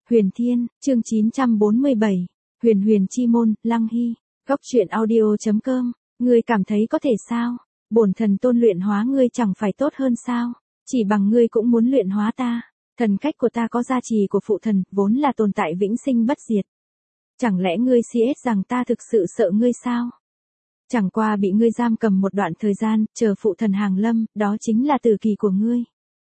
Huyền Thiên, chương 947. Huyền Huyền Chi Môn, Lăng Hy. Góc truyện audio.com. Ngươi cảm thấy có thể sao? Bổn thần tôn luyện hóa ngươi chẳng phải tốt hơn sao? Chỉ bằng ngươi cũng muốn luyện hóa ta. Thần cách của ta có gia trì của phụ thần, vốn là tồn tại vĩnh sinh bất diệt. Chẳng lẽ ngươi si rằng ta thực sự sợ ngươi sao? Chẳng qua bị ngươi giam cầm một đoạn thời gian, chờ phụ thần hàng lâm, đó chính là tử kỳ của ngươi.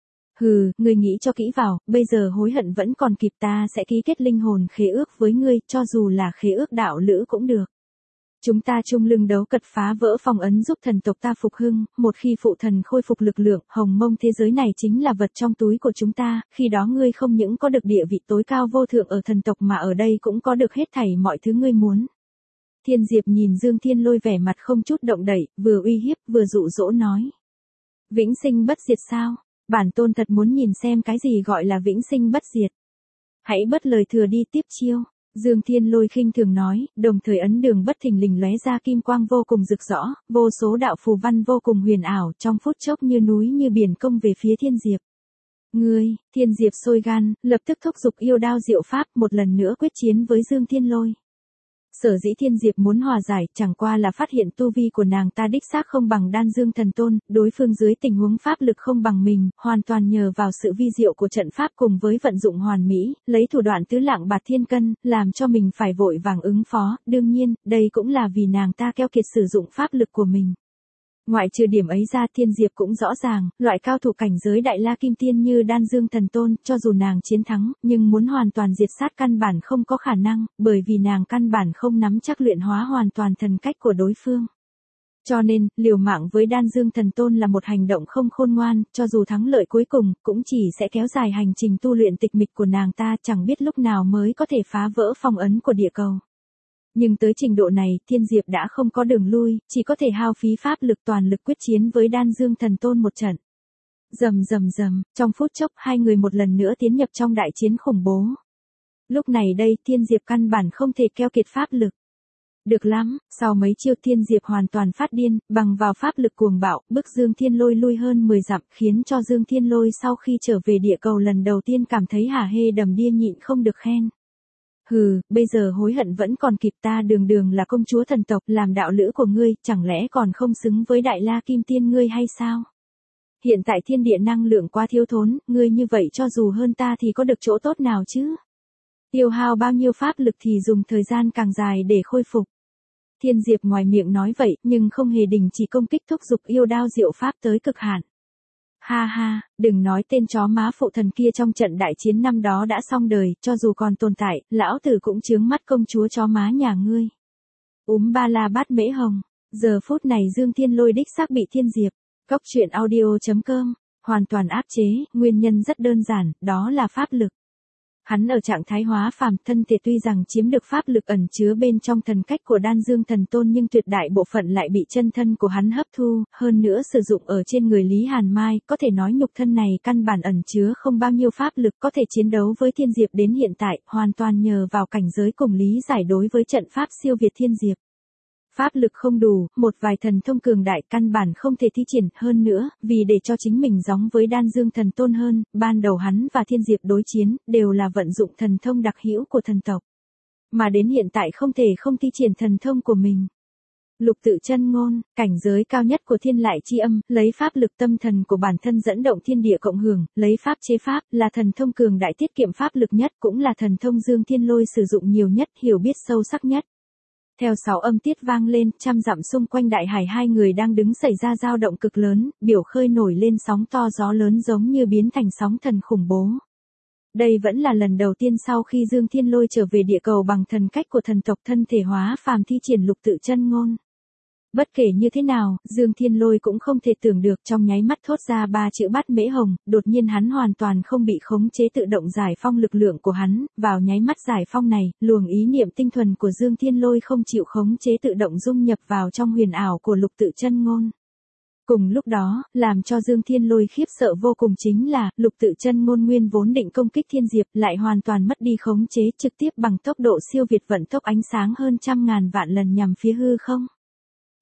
Hừ, ngươi nghĩ cho kỹ vào, bây giờ hối hận vẫn còn kịp, ta sẽ ký kết linh hồn khế ước với ngươi, cho dù là khế ước đạo lữ cũng được. Chúng ta chung lưng đấu cật phá vỡ phong ấn giúp thần tộc ta phục hưng, một khi phụ thần khôi phục lực lượng, hồng mông thế giới này chính là vật trong túi của chúng ta, khi đó ngươi không những có được địa vị tối cao vô thượng ở thần tộc mà ở đây cũng có được hết thảy mọi thứ ngươi muốn. Thiên Diệp nhìn Dương Thiên Lôi vẻ mặt không chút động đậy, vừa uy hiếp vừa dụ dỗ nói. Vĩnh sinh bất diệt sao? Bản tôn thật muốn nhìn xem cái gì gọi là vĩnh sinh bất diệt. Hãy bớt lời thừa đi, tiếp chiêu. Dương Thiên Lôi khinh thường nói, đồng thời ấn đường bất thình lình lóe ra kim quang vô cùng rực rõ, vô số đạo phù văn vô cùng huyền ảo, trong phút chốc như núi như biển công về phía Thiên Diệp. Ngươi, Thiên Diệp sôi gan, lập tức thúc giục yêu đao diệu pháp, một lần nữa quyết chiến với Dương Thiên Lôi. Sở dĩ Thiên Diệp muốn hòa giải, chẳng qua là phát hiện tu vi của nàng ta đích xác không bằng Đan Dương Thần Tôn, đối phương dưới tình huống pháp lực không bằng mình, hoàn toàn nhờ vào sự vi diệu của trận pháp cùng với vận dụng hoàn mỹ, lấy thủ đoạn tứ lạng bạt thiên cân, làm cho mình phải vội vàng ứng phó, đương nhiên, đây cũng là vì nàng ta keo kiệt sử dụng pháp lực của mình. Ngoại trừ điểm ấy ra, Thiên Diệp cũng rõ ràng, loại cao thủ cảnh giới Đại La Kim Tiên như Đan Dương Thần Tôn, cho dù nàng chiến thắng, nhưng muốn hoàn toàn diệt sát căn bản không có khả năng, bởi vì nàng căn bản không nắm chắc luyện hóa hoàn toàn thần cách của đối phương. Cho nên, liều mạng với Đan Dương Thần Tôn là một hành động không khôn ngoan, cho dù thắng lợi cuối cùng, cũng chỉ sẽ kéo dài hành trình tu luyện tịch mịch của nàng ta, chẳng biết lúc nào mới có thể phá vỡ phong ấn của địa cầu. Nhưng tới trình độ này, Thiên Diệp đã không có đường lui, chỉ có thể hao phí pháp lực toàn lực quyết chiến với Đan Dương Thần Tôn một trận. Rầm rầm rầm, trong phút chốc hai người một lần nữa tiến nhập trong đại chiến khủng bố. Lúc này đây, Thiên Diệp căn bản không thể keo kiệt pháp lực. Được lắm, sau mấy chiêu Thiên Diệp hoàn toàn phát điên, bằng vào pháp lực cuồng bạo, bức Dương Thiên Lôi lui hơn 10 dặm, khiến cho Dương Thiên Lôi sau khi trở về địa cầu lần đầu tiên cảm thấy hả hê đầm đìa nhịn không được khen. Hừ, bây giờ hối hận vẫn còn kịp, ta đường đường là công chúa thần tộc, làm đạo lữ của ngươi, chẳng lẽ còn không xứng với Đại La Kim Tiên ngươi hay sao? Hiện tại thiên địa năng lượng quá thiếu thốn, ngươi như vậy cho dù hơn ta thì có được chỗ tốt nào chứ? Tiêu hao bao nhiêu pháp lực thì dùng thời gian càng dài để khôi phục. Thiên Diệp ngoài miệng nói vậy, nhưng không hề đình chỉ công kích, thúc giục yêu đao diệu pháp tới cực hạn. Ha ha, đừng nói tên chó má phụ thần kia trong trận đại chiến năm đó đã xong đời, cho dù còn tồn tại, lão tử cũng chướng mắt công chúa chó má nhà ngươi. Ba la bát mễ hồng. Giờ phút này Dương Thiên Lôi đích xác bị Thiên Diệp. Góc truyện audio.com. Hoàn toàn áp chế, nguyên nhân rất đơn giản, đó là pháp lực. Hắn ở trạng thái hóa phàm, thân thể tuy rằng chiếm được pháp lực ẩn chứa bên trong thần cách của Đan Dương Thần Tôn nhưng tuyệt đại bộ phận lại bị chân thân của hắn hấp thu, hơn nữa sử dụng ở trên người Lý Hàn Mai, có thể nói nhục thân này căn bản ẩn chứa không bao nhiêu pháp lực có thể chiến đấu với Thiên Diệp đến hiện tại, hoàn toàn nhờ vào cảnh giới cùng lý giải đối với trận pháp siêu việt Thiên Diệp. Pháp lực không đủ, một vài thần thông cường đại căn bản không thể thi triển, hơn nữa, vì để cho chính mình giống với Đan Dương Thần Tôn hơn, ban đầu hắn và Thiên Diệp đối chiến, đều là vận dụng thần thông đặc hữu của thần tộc. Mà đến hiện tại không thể không thi triển thần thông của mình. Lục tự chân ngôn, cảnh giới cao nhất của thiên lại chi âm, lấy pháp lực tâm thần của bản thân dẫn động thiên địa cộng hưởng, lấy pháp chế pháp, là thần thông cường đại tiết kiệm pháp lực nhất, cũng là thần thông Dương Thiên Lôi sử dụng nhiều nhất, hiểu biết sâu sắc nhất. Theo 6 âm tiết vang lên, trăm dặm xung quanh đại hải hai người đang đứng xảy ra dao động cực lớn, biểu khơi nổi lên sóng to gió lớn giống như biến thành sóng thần khủng bố. Đây vẫn là lần đầu tiên sau khi Dương Thiên Lôi trở về địa cầu bằng thần cách của thần tộc thân thể hóa phàm thi triển lục tự chân ngôn. Bất kể như thế nào, Dương Thiên Lôi cũng không thể tưởng được, trong nháy mắt thốt ra 3 chữ bát mễ hồng, đột nhiên hắn hoàn toàn không bị khống chế, tự động giải phong lực lượng của hắn, vào nháy mắt giải phong này, luồng ý niệm tinh thuần của Dương Thiên Lôi không chịu khống chế tự động dung nhập vào trong huyền ảo của lục tự chân ngôn. Cùng lúc đó, làm cho Dương Thiên Lôi khiếp sợ vô cùng chính là, lục tự chân ngôn nguyên vốn định công kích Thiên Diệp, lại hoàn toàn mất đi khống chế, trực tiếp bằng tốc độ siêu việt vận tốc ánh sáng hơn 100.000 vạn lần nhằm phía hư không.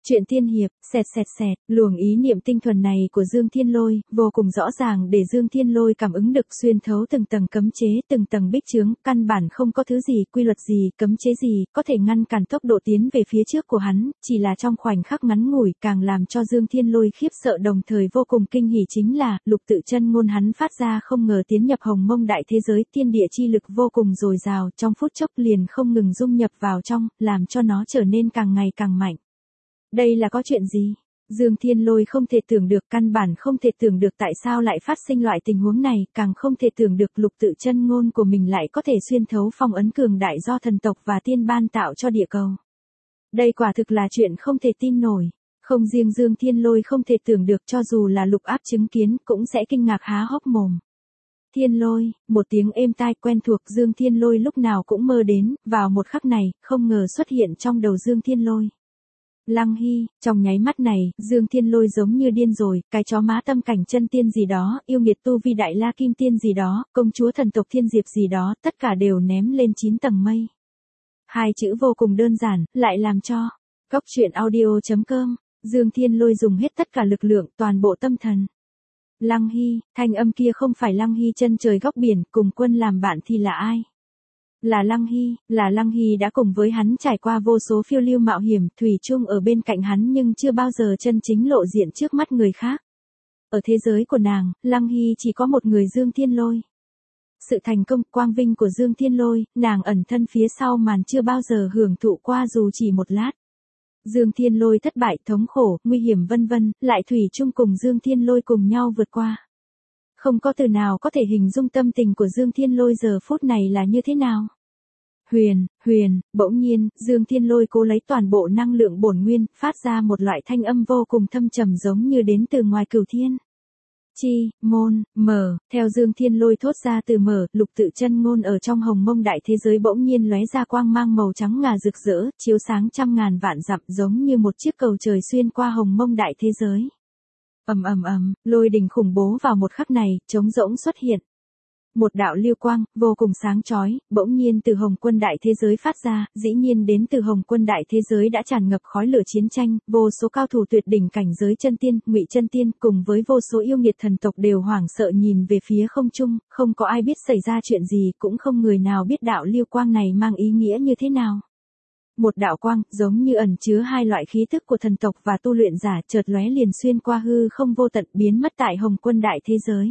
Chuyện tiên hiệp, xẹt, luồng ý niệm tinh thuần này của Dương Thiên Lôi, vô cùng rõ ràng để Dương Thiên Lôi cảm ứng được xuyên thấu từng tầng cấm chế, từng tầng bích chướng, căn bản không có thứ gì, quy luật gì, cấm chế gì, có thể ngăn cản tốc độ tiến về phía trước của hắn, chỉ là trong khoảnh khắc ngắn ngủi, càng làm cho Dương Thiên Lôi khiếp sợ đồng thời vô cùng kinh hỉ chính là, lục tự chân ngôn hắn phát ra không ngờ tiến nhập hồng mông đại thế giới, thiên địa chi lực vô cùng dồi dào, trong phút chốc liền không ngừng dung nhập vào trong, làm cho nó trở nên càng ngày càng mạnh. Đây là có chuyện gì? Dương Thiên Lôi không thể tưởng được, căn bản không thể tưởng được tại sao lại phát sinh loại tình huống này, càng không thể tưởng được lục tự chân ngôn của mình lại có thể xuyên thấu phong ấn cường đại do thần tộc và tiên ban tạo cho địa cầu. Đây quả thực là chuyện không thể tin nổi. Không riêng Dương Thiên Lôi không thể tưởng được, cho dù là Lục Áp chứng kiến cũng sẽ kinh ngạc há hốc mồm. Thiên Lôi, một tiếng êm tai quen thuộc Dương Thiên Lôi lúc nào cũng mơ đến, vào một khắc này, không ngờ xuất hiện trong đầu Dương Thiên Lôi. Lăng Hy, trong nháy mắt này, Dương Thiên Lôi giống như điên rồi, cái chó má tâm cảnh chân tiên gì đó, yêu nghiệt tu vi đại la kim tiên gì đó, công chúa thần tộc thiên diệp gì đó, tất cả đều ném lên 9 tầng mây. Hai chữ vô cùng đơn giản, lại làm cho Góc Truyện Audio.com, Dương Thiên Lôi dùng hết tất cả lực lượng, toàn bộ tâm thần. Lăng Hy, thanh âm kia không phải Lăng Hy chân trời góc biển, cùng quân làm bạn thì là ai? Là Lăng Hy đã cùng với hắn trải qua vô số phiêu lưu mạo hiểm, thủy chung ở bên cạnh hắn nhưng chưa bao giờ chân chính lộ diện trước mắt người khác. Ở thế giới của nàng, Lăng Hy chỉ có một người Dương Thiên Lôi. Sự thành công, quang vinh của Dương Thiên Lôi, nàng ẩn thân phía sau màn chưa bao giờ hưởng thụ qua dù chỉ một lát. Dương Thiên Lôi thất bại, thống khổ, nguy hiểm vân vân, lại thủy chung cùng Dương Thiên Lôi cùng nhau vượt qua. Không có từ nào có thể hình dung tâm tình của Dương Thiên Lôi giờ phút này là như thế nào. Huyền, bỗng nhiên, Dương Thiên Lôi cố lấy toàn bộ năng lượng bổn nguyên, phát ra một loại thanh âm vô cùng thâm trầm giống như đến từ ngoài cửu thiên. Chi, môn, mở, theo Dương Thiên Lôi thốt ra từ mở, lục tự chân ngôn ở trong hồng mông đại thế giới bỗng nhiên lóe ra quang mang màu trắng ngà rực rỡ, chiếu sáng trăm ngàn vạn dặm giống như một chiếc cầu trời xuyên qua hồng mông đại thế giới. Lôi đình khủng bố vào một khắc này, trống rỗng xuất hiện. Một đạo lưu quang, vô cùng sáng chói, bỗng nhiên từ hồng quân đại thế giới phát ra, dĩ nhiên đến từ hồng quân đại thế giới đã tràn ngập khói lửa chiến tranh, vô số cao thủ tuyệt đỉnh cảnh giới chân tiên, ngụy chân tiên, cùng với vô số yêu nghiệt thần tộc đều hoảng sợ nhìn về phía không trung, không có ai biết xảy ra chuyện gì, cũng không người nào biết đạo lưu quang này mang ý nghĩa như thế nào. Một đạo quang, giống như ẩn chứa hai loại khí tức của thần tộc và tu luyện giả, chợt lóe liền xuyên qua hư không vô tận, biến mất tại hồng quân đại thế giới.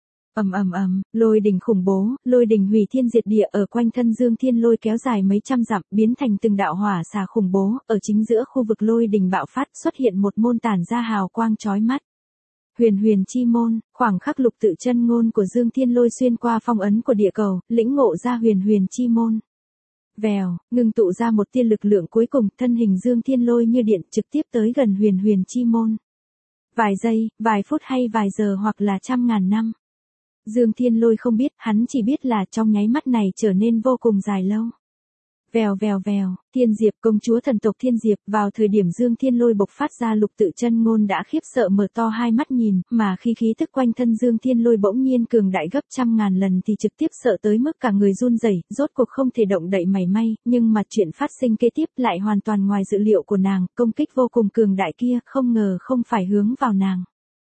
Lôi đình khủng bố, lôi đình hủy thiên diệt địa ở quanh thân Dương Thiên Lôi kéo dài mấy trăm dặm, biến thành từng đạo hỏa xà khủng bố, ở chính giữa khu vực lôi đình bạo phát xuất hiện một môn tản ra hào quang chói mắt. Huyền chi môn, khoảng khắc lục tự chân ngôn của Dương Thiên Lôi xuyên qua phong ấn của địa cầu, lĩnh ngộ ra huyền chi môn. Vèo, ngưng tụ ra một tia lực lượng cuối cùng, thân hình Dương Thiên Lôi như điện trực tiếp tới gần huyền chi môn. Vài giây, vài phút hay vài giờ hoặc là trăm ngàn năm. Dương Thiên Lôi không biết, hắn chỉ biết là trong nháy mắt này trở nên vô cùng dài lâu. Vèo, Thiên Diệp, công chúa thần tộc Thiên Diệp, vào thời điểm Dương Thiên Lôi bộc phát ra lục tự chân ngôn đã khiếp sợ mở to hai mắt nhìn, mà khi khí tức quanh thân Dương Thiên Lôi bỗng nhiên cường đại gấp trăm ngàn lần thì trực tiếp sợ tới mức cả người run rẩy, rốt cuộc không thể động đậy mảy may, nhưng mà chuyện phát sinh kế tiếp lại hoàn toàn ngoài dự liệu của nàng, công kích vô cùng cường đại kia, không ngờ không phải hướng vào nàng.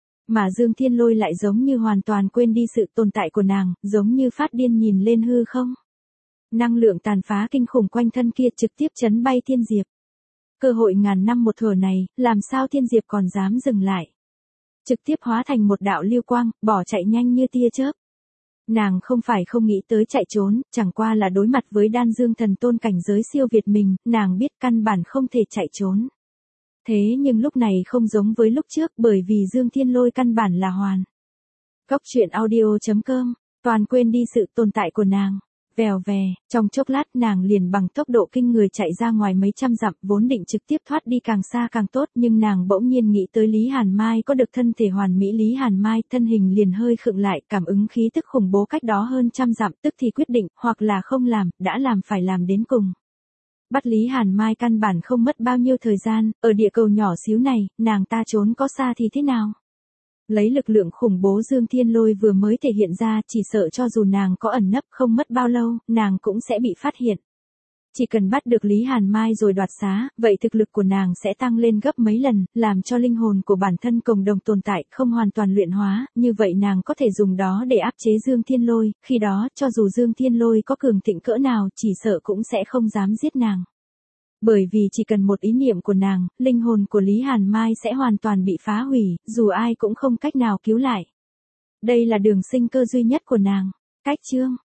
Mà Dương Thiên Lôi lại giống như hoàn toàn quên đi sự tồn tại của nàng, giống như phát điên nhìn lên hư không. Năng lượng tàn phá kinh khủng quanh thân kia trực tiếp chấn bay Thiên Diệp. Cơ hội ngàn năm một thở này, làm sao Thiên Diệp còn dám dừng lại. Trực tiếp hóa thành một đạo lưu quang, bỏ chạy nhanh như tia chớp. Nàng không phải không nghĩ tới chạy trốn, chẳng qua là đối mặt với đan dương thần tôn cảnh giới siêu việt mình, nàng biết căn bản không thể chạy trốn. Thế nhưng lúc này không giống với lúc trước bởi vì Dương Thiên Lôi căn bản là hoàn. Góc Truyện Audio.com, toàn quên đi sự tồn tại của nàng. Vèo, trong chốc lát nàng liền bằng tốc độ kinh người chạy ra ngoài mấy trăm dặm, vốn định trực tiếp thoát đi càng xa càng tốt, nhưng nàng bỗng nhiên nghĩ tới Lý Hàn Mai có được thân thể hoàn mỹ Lý Hàn Mai, thân hình liền hơi khựng lại, cảm ứng khí tức khủng bố cách đó hơn trăm dặm, tức thì quyết định, hoặc là không làm, đã làm phải làm đến cùng. Bắt Lý Hàn Mai căn bản không mất bao nhiêu thời gian, ở địa cầu nhỏ xíu này, nàng ta trốn có xa thì thế nào? Lấy lực lượng khủng bố Dương Thiên Lôi vừa mới thể hiện ra, chỉ sợ cho dù nàng có ẩn nấp không mất bao lâu, nàng cũng sẽ bị phát hiện. Chỉ cần bắt được Lý Hàn Mai rồi đoạt xá, vậy thực lực của nàng sẽ tăng lên gấp mấy lần, làm cho linh hồn của bản thân cộng đồng tồn tại, không hoàn toàn luyện hóa, như vậy nàng có thể dùng đó để áp chế Dương Thiên Lôi, khi đó, cho dù Dương Thiên Lôi có cường thịnh cỡ nào, chỉ sợ cũng sẽ không dám giết nàng. Bởi vì chỉ cần một ý niệm của nàng, linh hồn của Lý Hàn Mai sẽ hoàn toàn bị phá hủy, dù ai cũng không cách nào cứu lại. Đây là đường sinh cơ duy nhất của nàng. Cách chương